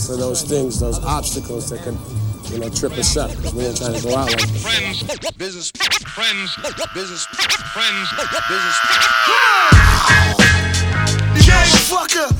for those things, those obstacles that could, trip us up, because we ain't trying to go out like that. Friends, business, friends, business, friends, business. DJ fucker.